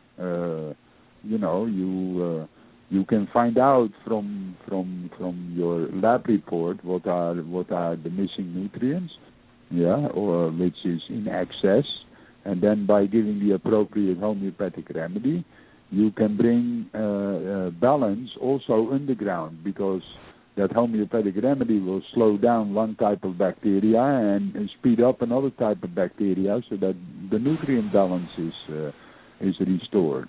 uh, you know, you uh, you can find out from from from your lab report what are what are the missing nutrients, yeah, or which is in excess, and then by giving the appropriate homeopathic remedy, you can bring uh, uh, balance also underground, because that homeopathic remedy will slow down one type of bacteria and, and speed up another type of bacteria, so that the nutrient balance is uh, is restored.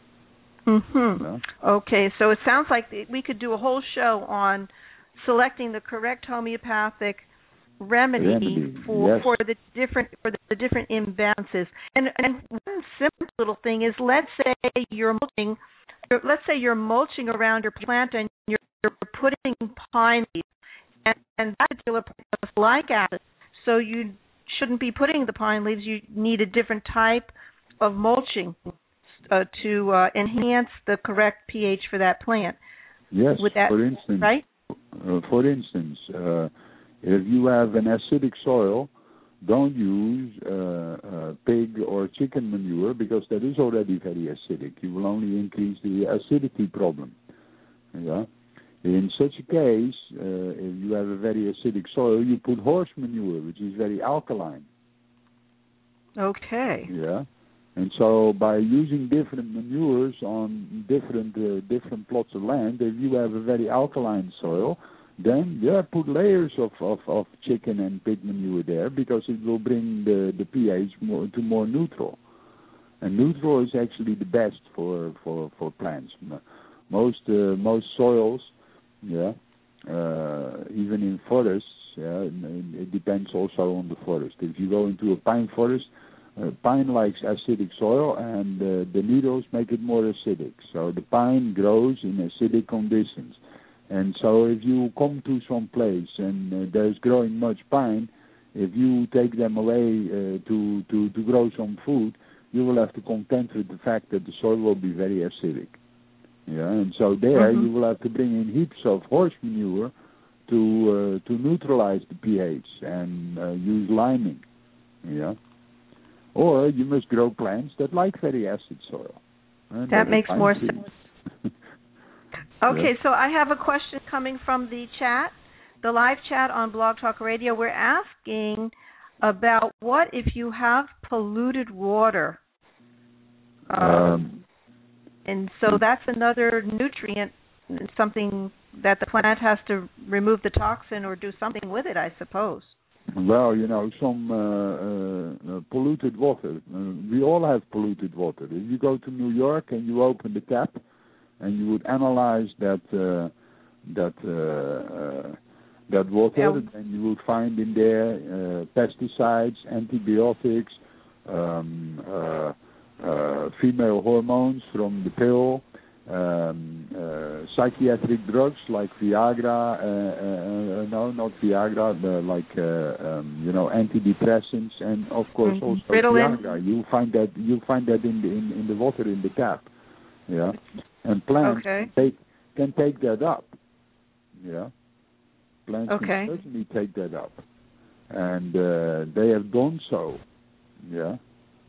Mm-hmm.
Yeah.
Okay, so it sounds like we could do a whole show on selecting the correct homeopathic remedy,
remedy
for
yes.
for the different for the different imbalances. And and one simple little thing is, let's say you're mulching, let's say you're mulching around your plant and you're, you're putting pine leaves, and, and that particular plant does like acid, so you shouldn't be putting the pine leaves. You need a different type of mulching uh, to uh, enhance the correct pH for that plant.
Yes,
With that,
for instance,
right?
Uh, for instance, uh, if you have an acidic soil, don't use uh, uh, pig or chicken manure because that is already very acidic. You will only increase the acidity problem. Yeah. In such a case, uh, if you have a very acidic soil, you put horse manure, which is very alkaline.
Okay.
Yeah. And so by using different manures on different uh, different plots of land, if you have a very alkaline soil, then yeah, put layers of, of, of chicken and pig manure there because it will bring the, the pH more, to more neutral. And neutral is actually the best for, for, for plants. Most uh, most soils, yeah, uh, even in forests, yeah, it depends also on the forest. If you go into a pine forest, Uh, pine likes acidic soil, and uh, the needles make it more acidic. So the pine grows in acidic conditions. And so if you come to some place and uh, there's growing much pine, if you take them away uh, to, to, to grow some food, you will have to contend with the fact that the soil will be very acidic. Yeah, and so there mm-hmm. you will have to bring in heaps of horse manure to uh, to neutralize the pH and uh, use liming. Yeah. Or you must grow plants that like very acid soil.
And that makes more sense. Okay, yeah. So I have a question coming from the chat, the live chat on Blog Talk Radio. We're asking about what if you have polluted water. Um, um, and so that's another nutrient, something that the plant has to remove the toxin or do something with it, I suppose.
Well, you know, some uh, uh, uh, polluted water. Uh, we all have polluted water. If you go to New York and you open the tap, and you would analyze that uh, that uh, uh, that water, yeah. and you would find in there uh, pesticides, antibiotics, um, uh, uh, female hormones from the pill. Um, uh, psychiatric drugs like Viagra, uh, uh, uh, no, not Viagra, but like uh, um, you know, antidepressants, and of course mm-hmm. also
Ritalin.
Viagra. You find that you find that in the in, in the water in the tap, yeah. And plants
okay.
take, can take that up, yeah. Plants
okay.
can certainly take that up, and uh, they have done so, yeah.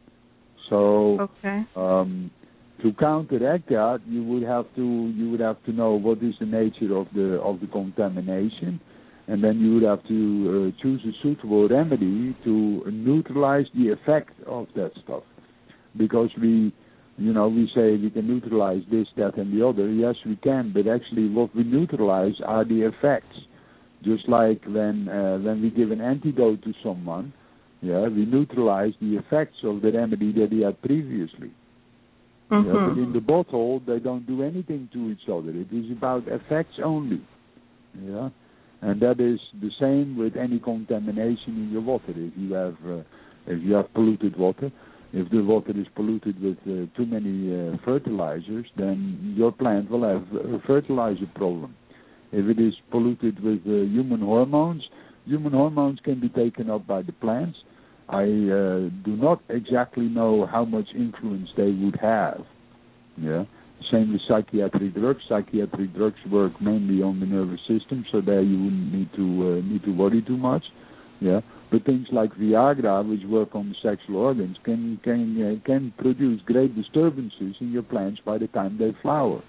So.
Okay.
Um, To counteract that, you would have to you would have to know what is the nature of the of the contamination, and then you would have to uh, choose a suitable remedy to neutralize the effect of that stuff. Because we, you know, we say we can neutralize this, that, and the other. Yes, we can, but actually, what we neutralize are the effects. Just like when uh, when we give an antidote to someone, yeah, we neutralize the effects of the remedy that he had previously.
Mm-hmm.
Yeah, but in the bottle, they don't do anything to each other. It is about effects only. Yeah, and that is the same with any contamination in your water. If you have uh, if you have polluted water, if the water is polluted with uh, too many uh, fertilizers, then your plant will have a fertilizer problem. If it is polluted with uh, human hormones, human hormones can be taken up by the plants. I uh, do not exactly know how much influence they would have. Yeah, same with psychiatric drugs. Psychiatric drugs work mainly on the nervous system, so there you wouldn't need to uh, need to worry too much. Yeah, but things like Viagra, which work on the sexual organs, can can uh, can produce great disturbances in your plants by the time they flower.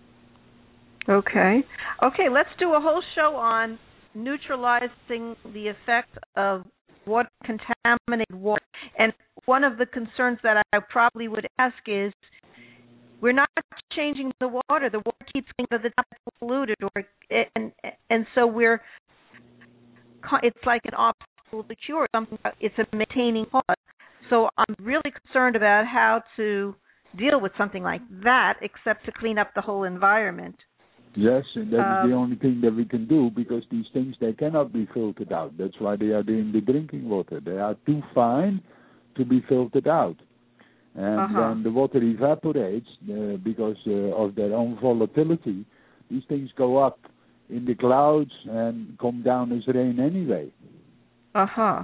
Okay, okay. Let's do a whole show on neutralizing the effect of what contaminated water. And one of the concerns that I probably would ask is, we're not changing the water. The water keeps getting to the top polluted, or and and so we're. It's like an obstacle to cure. Something. It's a maintaining cause. So I'm really concerned about how to deal with something like that, except to clean up the whole environment.
Yes, and that
um,
is the only thing that we can do, because these things, they cannot be filtered out. That's why they are in the drinking water. They are too fine to be filtered out. And
uh-huh.
when the water evaporates, uh, because uh, of their own volatility, these things go up in the clouds and come down as rain anyway.
Uh-huh.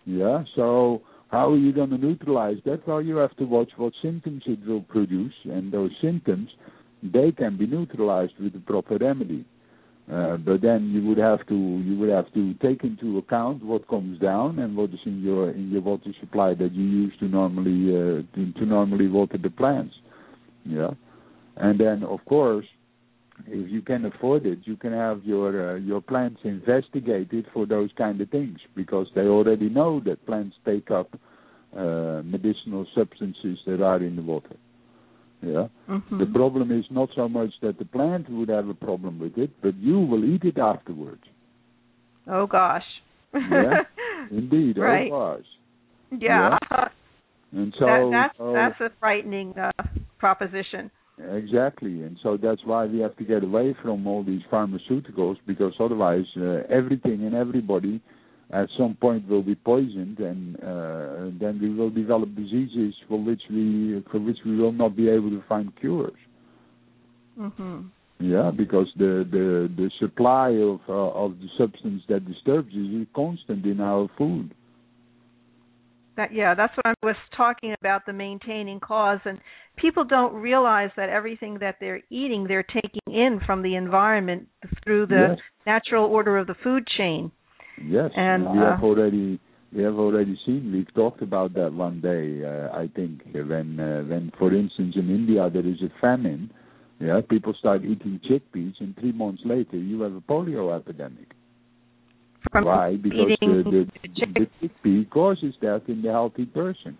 Yeah, so how are you going to neutralize that? Well, you have to watch what symptoms it will produce, and those symptoms, they can be neutralized with the proper remedy. Uh, but then you would have to you would have to take into account what comes down and what is in your in your water supply that you use to normally uh, to, to normally water the plants. Yeah, and then of course, if you can afford it, you can have your uh, your plants investigated for those kind of things, because they already know that plants take up uh, medicinal substances that are in the water. Yeah.
Mm-hmm.
The problem is not so much that the plant would have a problem with it, but you will eat it afterwards.
Oh gosh.
Yeah. Indeed.
Right.
Oh gosh.
Yeah.
Yeah. And so
that, that's
uh,
that's a frightening uh, proposition.
Exactly, and so that's why we have to get away from all these pharmaceuticals, because otherwise uh, everything and everybody at some point will be poisoned, and uh, then we will develop diseases for which we for which we will not be able to find cures.
Mm-hmm.
Yeah, because the the, the supply of uh, of the substance that disturbs us is constant in our food.
That, yeah, that's what I was talking about, the maintaining cause. And people don't realize that everything that they're eating, they're taking in from the environment through the
Yes.
natural order of the food chain.
Yes,
and,
and we
uh,
have already we have already seen. We've talked about that one day. Uh, I think when uh, when, for instance, in India there is a famine. Yeah, people start eating chickpeas, and three months later you have a polio epidemic.
From
Why? Because
eating
the, the,
chick-
the chickpea causes that in the healthy person.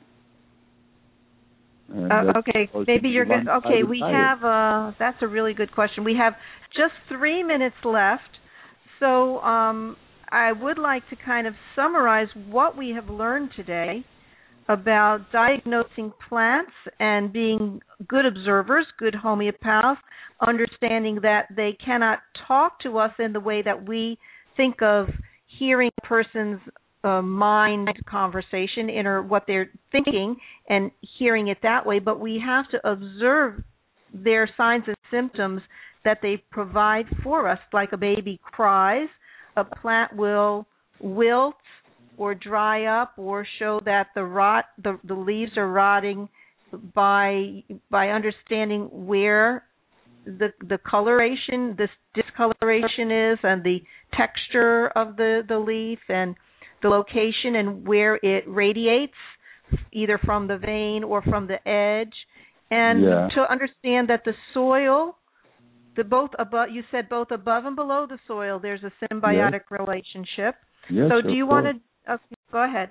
And
Uh,
that's
okay,
because
maybe
it's
you're going.
one-sided
Okay, we
diet.
have. Uh, that's a really good question. We have just three minutes left, so um, I would like to kind of summarize what we have learned today about diagnosing plants and being good observers, good homeopaths, understanding that they cannot talk to us in the way that we think of hearing a person's uh, mind conversation, inner what they're thinking, and hearing it that way, but we have to observe their signs and symptoms that they provide for us. Like a baby cries, a plant will wilt or dry up or show that the rot the, the leaves are rotting by by understanding where the the coloration, this discoloration is, and the texture of the, the leaf, and the location and where it radiates, either from the vein or from the edge, and
Yeah.
to understand that the soil, the both above, you said both above and below the soil, there's a symbiotic relationship.
Yes,
So
of
do you
course.
want to, okay, go ahead.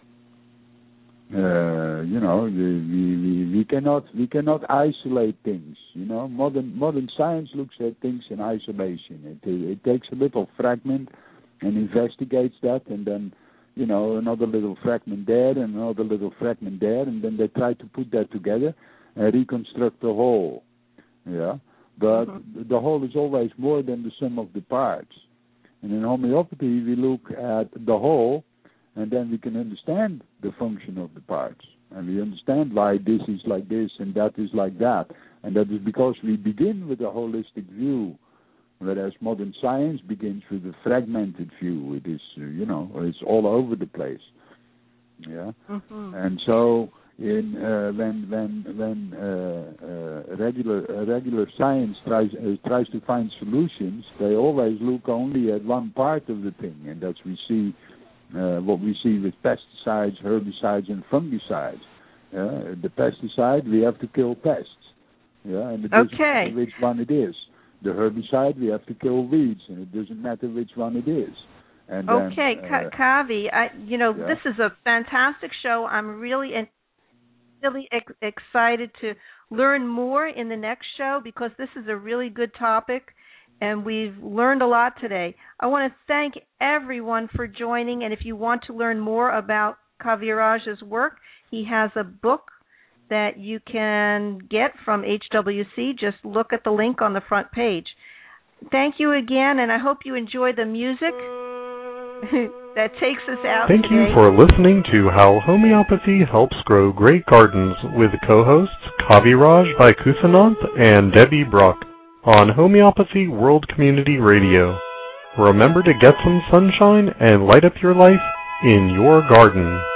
Uh, you know, we, we we cannot we cannot isolate things. You know, modern modern science looks at things in isolation. It it takes a little fragment and investigates that, and then you know another little fragment there and another little fragment there, and then they try to put that together and reconstruct the whole. Yeah, but
Mm-hmm.
the whole is always more than the sum of the parts. And in homeopathy, we look at the whole, and then we can understand the function of the parts. And we understand why this is like this and that is like that. And that is because we begin with a holistic view, whereas modern science begins with a fragmented view. It is, uh, you know, it's all over the place. Yeah.
Mm-hmm.
And so in uh, when when when uh, uh, regular uh, regular science tries uh, tries to find solutions, they always look only at one part of the thing, and that's we see uh, what we see with pesticides, herbicides, and fungicides. Uh, the pesticide, we have to kill pests. Yeah, and it doesn't
Okay.
matter which one it is. The herbicide, we have to kill weeds, and it doesn't matter which one it is. And then,
Okay,
uh,
Ka- Kavi, I, you know,
yeah.
this is a fantastic show. I'm really, really ex- excited to learn more in the next show, because this is a really good topic, and we've learned a lot today. I want to thank everyone for joining, and if you want to learn more about Kaviraj's work, he has a book that you can get from H W C. Just look at the link on the front page. Thank you again, and I hope you enjoy the music that takes us out
Thank
today.
you for listening to How Homeopathy Helps Grow Great Gardens with co-hosts Kaviraj Vaikusananth and Debbie Brock on Homeopathy World Community Radio. Remember to get some sunshine and light up your life in your garden.